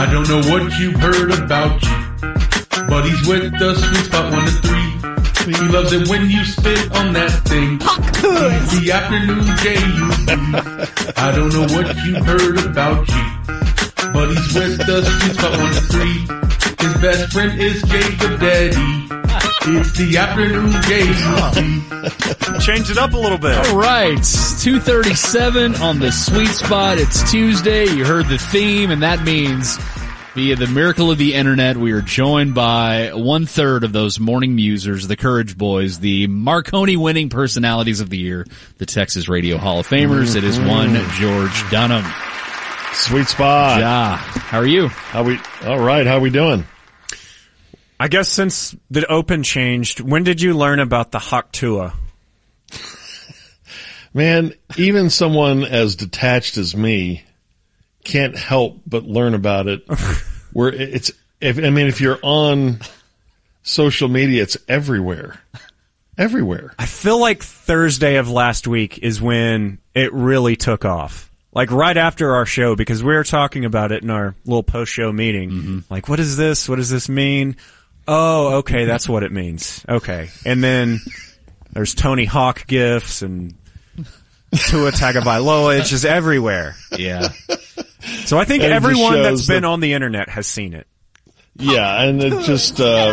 I don't know what you've heard about G, but he's with the Sweet Spot 1 to 3. He loves it when you spit on that thing. He's the afternoon J-U-B. I don't know what you've heard about G, but he's with the Sweet Spot 1 to 3. His best friend is Jacob Daddy. It's the afternoon J-U-B. Change it up a little bit. All right, 2:37 on the Sweet Spot. It's Tuesday. You heard the theme, and that means via the miracle of the internet, we are joined by 1/3 of those morning musers, the Courage Boys, the Marconi winning personalities of the year, the Texas Radio Hall of Famers. It is one George Dunham. Sweet Spot. Yeah. How are you? All right. How we doing? I guess since the Open changed, when did you learn about the Hawk Tuah? Man, even someone as detached as me can't help but learn about it. Where if you're on social media, it's everywhere. Everywhere. I feel like Thursday of last week is when it really took off. Like right after our show, because we were talking about it in our little post-show meeting. Mm-hmm. Like, what is this? What does this mean? Oh, okay, that's what it means. Okay. And then there's Tony Hawk gifs and Tua Tagovailoa. It's just everywhere. Yeah. So I think everyone that's been on the internet has seen it. Yeah, and it just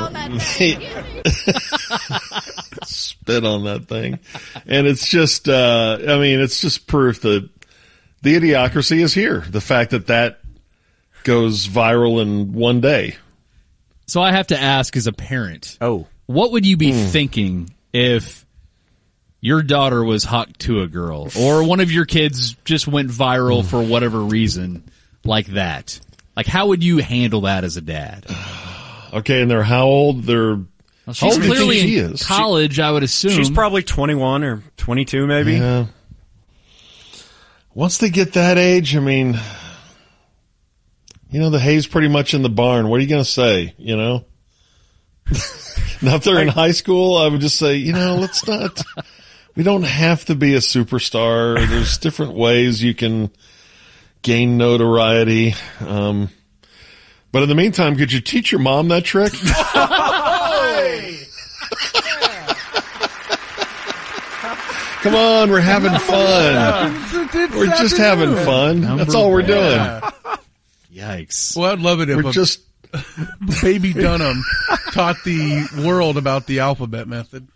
spit on that thing. And it's just it's just proof that the idiocracy is here. The fact that goes viral in one day. So I have to ask as a parent, what would you be thinking if your daughter was Hawk Tuah girl, or one of your kids just went viral for whatever reason like that? Like, how would you handle that as a dad? Okay, and they're how old? She's clearly in college, I would assume. She's probably 21 or 22 maybe. Yeah. Once they get that age, I mean, the hay's pretty much in the barn. What are you going to say, Now, if they're in high school, I would just say, let's not, we don't have to be a superstar. There's different ways you can gain notoriety. But in the meantime, could you teach your mom that trick? Come on, we're having fun. We're just having fun. That's all we're doing. Yikes. Well, I'd love it if baby Dunham taught the world about the alphabet method.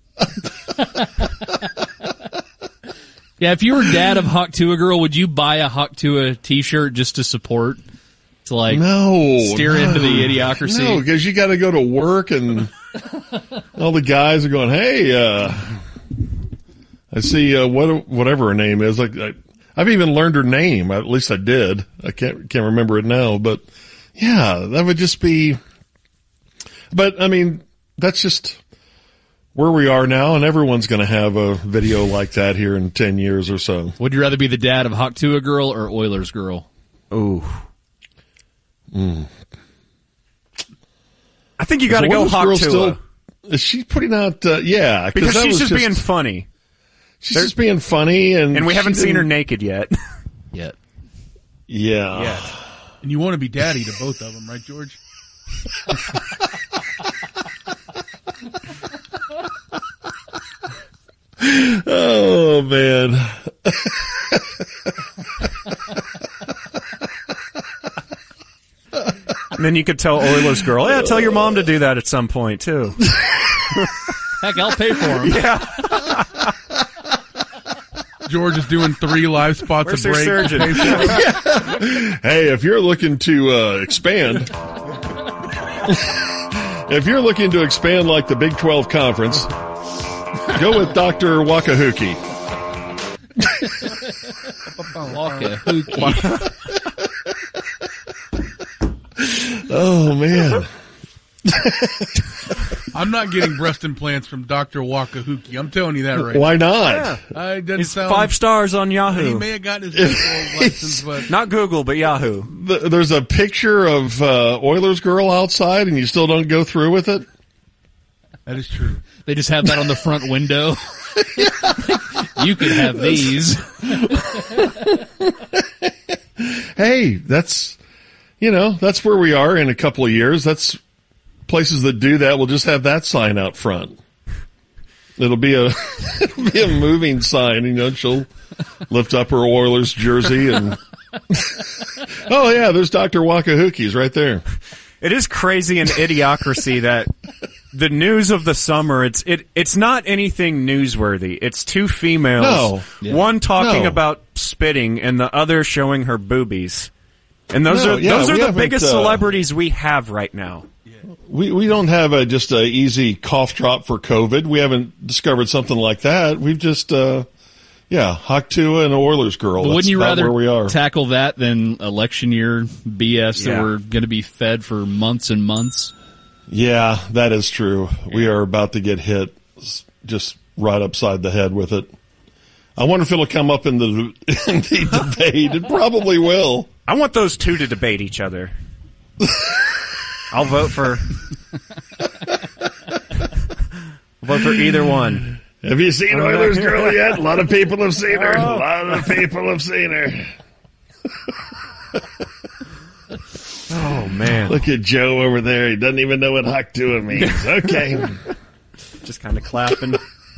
Yeah, if you were dad of Hawk Tuah girl, would you buy a Hawk Tuah t-shirt just to support? To steer into the idiocracy? No, because you got to go to work and all the guys are going, hey, I see whatever her name is. Like I've even learned her name. At least I did. I can't remember it now. But yeah, that would just be. But I mean, that's just where we are now, and everyone's going to have a video like that here in 10 years or so. Would you rather be the dad of Hawk Tuah girl or Oilers girl? Ooh. I think you got to go Hawk Tuah. Is she putting out? Yeah, because she's just being funny. She's just being funny, and we haven't seen her naked yet. Yeah. And you want to be daddy to both of them, right, George? Oh man. And then you could tell Oilers girl, tell your mom to do that at some point too. Heck, I'll pay for him. Yeah. George is doing 3 live spots Where's of break. surgeon? Hey, if you're looking to expand, like the Big 12 Conference, go with Dr. Wakahuki. Wakahuki. Oh, man. I'm not getting breast implants from Dr. Wakahuki. I'm telling you that right now. Why not? Yeah. He's 5 stars on Yahoo. He may have gotten his license, but not Google, but Yahoo. There's a picture of Oilers girl outside, and you still don't go through with it? That is true. They just have that on the front window. You could have these. Hey, that's that's where we are in a couple of years. That's places that do that will just have that sign out front. It'll be a moving sign. She'll lift up her Oilers jersey and oh yeah, there's Dr. Wakahuki's right there. It is crazy and idiocracy that the news of the summer, it's not anything newsworthy. It's two females, one talking about spitting and the other showing her boobies. And those are the biggest celebrities we have right now. We don't have just a easy cough drop for COVID. We haven't discovered something like that. We've just Haktua and Oilers girl. But wouldn't you rather where we are. tackle that than election year BS that we're going to be fed for months and months? Yeah, that is true. We are about to get hit just right upside the head with it. I wonder if it'll come up in the debate. It probably will. I want those two to debate each other. I'll vote for either one. Have you seen Oilers girl yet? A lot of people have seen her. A lot of people have seen her. Oh, man. Look at Joe over there. He doesn't even know what Haktua means. Okay. Just kind of clapping.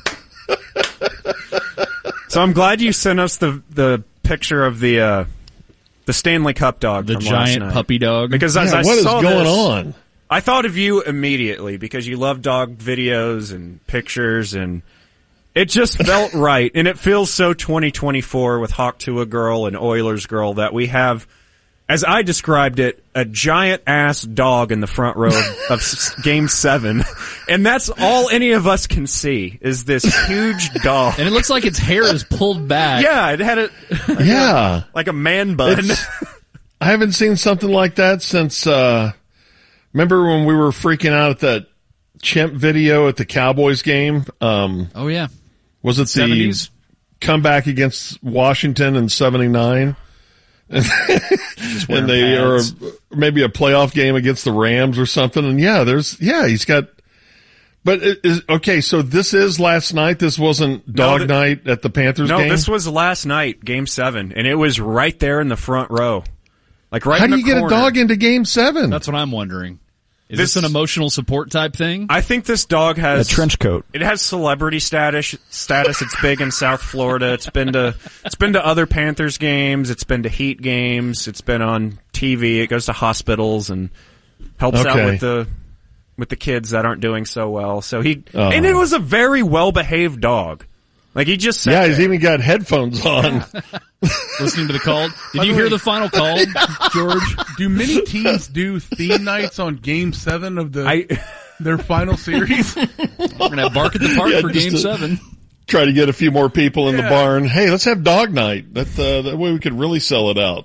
So I'm glad you sent us the picture of the Stanley Cup dog, the from giant last night. puppy dog. Because as I what is saw going this, on? I thought of you immediately because you love dog videos and pictures, and it just felt right. And it feels so 2024 with Haktua girl and Oilers girl that we have, as I described it, a giant ass dog in the front row of Game 7. And that's all any of us can see is this huge dog. And it looks like its hair is pulled back. Yeah, it had like a man bun. I haven't seen something like that since, remember when we were freaking out at that chimp video at the Cowboys game? Oh, yeah. Was it 70s? The comeback against Washington in 79? And they or maybe a playoff game against the Rams or something. And he's got. But okay, so this is last night. This wasn't dog night at the Panthers game. No, this was last night, Game 7, and it was right there in the front row, like right. How in do the you get corner. a dog into Game 7? That's what I'm wondering. Is this an emotional support type thing? I think this dog has a trench coat. It has celebrity status. It's big in South Florida. It's been to other Panthers games. It's been to Heat games. It's been on TV. It goes to hospitals and helps out with the kids that aren't doing so well. So and it was a very well behaved dog. Like he just sat he's even got headphones on. Listening to the call. Did you hear the final call, George? Do many teams do theme nights on Game 7 of their final series? We're going to have Bark at the Park for Game 7. Try to get a few more people in the barn. Hey, let's have dog night. That way we could really sell it out.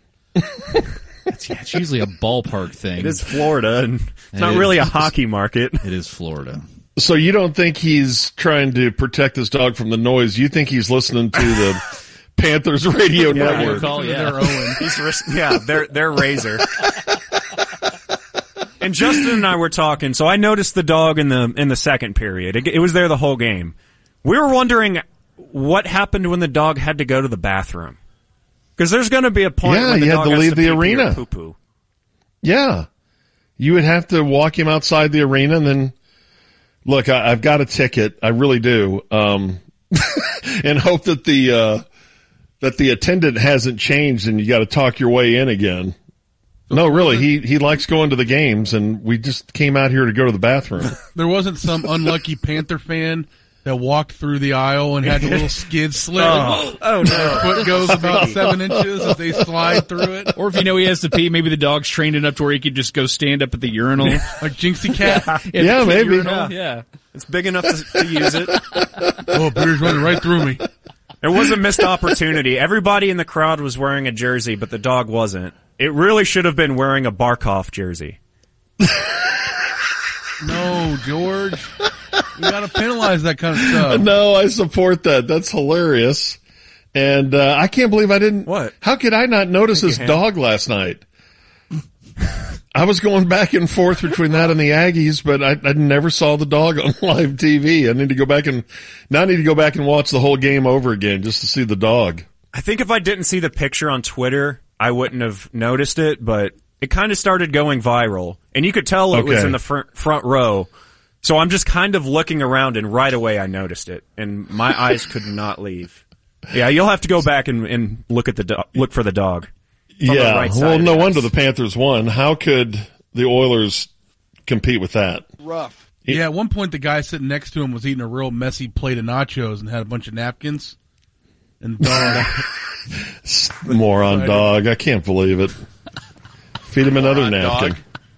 It's usually a ballpark thing. It is Florida, and it's not really a hockey market. It is Florida. So you don't think he's trying to protect his dog from the noise? You think he's listening to the Panthers radio network? Their Razor. And Justin and I were talking, so I noticed the dog in the second period. It was there the whole game. We were wondering what happened when the dog had to go to the bathroom. Because there's going to be a point when the he had dog to has leave to the pee-pee arena. or poo-poo. Yeah. You would have to walk him outside the arena and then, look, I've got a ticket. I really do. And hope that the attendant hasn't changed and you got to talk your way in again. No, really, he likes going to the games, and we just came out here to go to the bathroom. There wasn't some unlucky Panther fan that walked through the aisle and had the little skid slip. Oh no! Their foot goes about 7 inches as they slide through it. Or if he has to pee, maybe the dog's trained enough to where he could just go stand up at the urinal. Like Jinxie Cat. Yeah, maybe. Urinal. Yeah. It's big enough to use it. Oh, beer's running right through me. It was a missed opportunity. Everybody in the crowd was wearing a jersey, but the dog wasn't. It really should have been wearing a Barkov jersey. No, George. You gotta penalize that kind of stuff. No, I support that. That's hilarious. And I can't believe I didn't. What? How could I not notice this dog last night? I was going back and forth between that and the Aggies, but I never saw the dog on live TV. I need to go back and watch the whole game over again just to see the dog. I think if I didn't see the picture on Twitter, I wouldn't have noticed it, but it kind of started going viral, and you could tell it was Okay. in the front row. So I'm just kind of looking around, and right away I noticed it, and my eyes could not leave. Yeah, you'll have to go back and look at look for the dog. From the Yeah. right side Well, of no the wonder house. the Panthers won. How could the Oilers compete with that? Rough. Yeah, at one point the guy sitting next to him was eating a real messy plate of nachos and had a bunch of napkins. And dog Moron dog. I can't believe it. Feed him another napkin.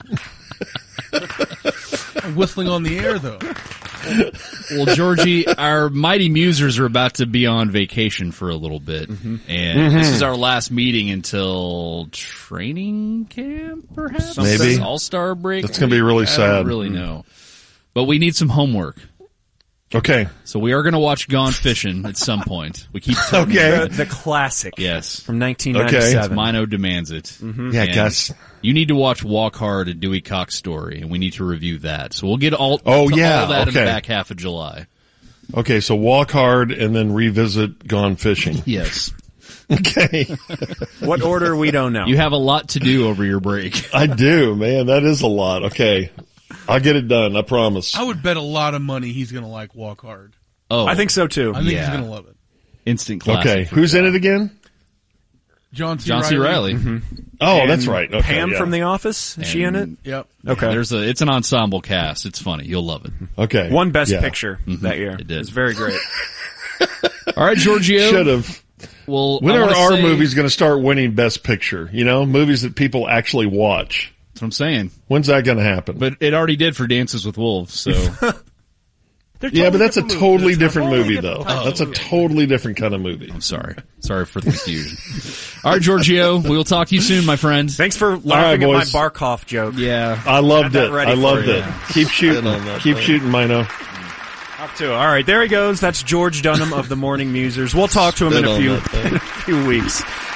whistling on the air, though. Well, Georgie, our mighty musers are about to be on vacation for a little bit, and this is our last meeting until training camp, perhaps? Maybe. All-Star break? That's gonna be really I sad. don't really know. But we need some homework. Okay. So we are going to watch Gone Fishing at some point. We keep telling you Okay. that. The classic. Yes. From 1997. Mino demands it. Yeah, And Gus. you need to watch Walk Hard, a Dewey Cox story, and we need to review that. So we'll get all Oh, to yeah, all that in the okay. back half of July. Okay, so walk hard and then revisit Gone Fishing. Yes. Okay. What order, we don't know. You have a lot to do over your break. I do, man. That is a lot. Okay. I'll get it done. I promise. I would bet a lot of money he's going to like Walk Hard. Oh, I think so, too. I think Yeah. he's going to love it. instant classic. Okay. Who's in it again? John C. John C. Riley. Oh, And that's right. Okay, Pam yeah. from The Office? Is she in it? And- Yep. Okay. It's an ensemble cast. It's funny. You'll love it. Okay. Won Best Yeah. Picture that year. It did. was very great. All right, Giorgio. Should have. Well, When I are wanna our say- movies going to start winning Best Picture? You know, movies that people actually watch. That's what I'm saying. When's that going to happen? But it already did for Dances with Wolves. So yeah, but that's a totally different movie, though. type of That's a movie. totally different kind of movie. I'm sorry. Sorry for the confusion. All right, Giorgio. We will talk to you soon, my friend. Thanks for laughing at my boys. Barkov joke. Yeah. I loved Had that it. ready I for loved you. it. Keep shooting. Keep shooting, Mino. Up to it. All right, there he goes. That's George Dunham of the Morning Musers. We'll talk to him in Spit a on few that thing. in a few weeks.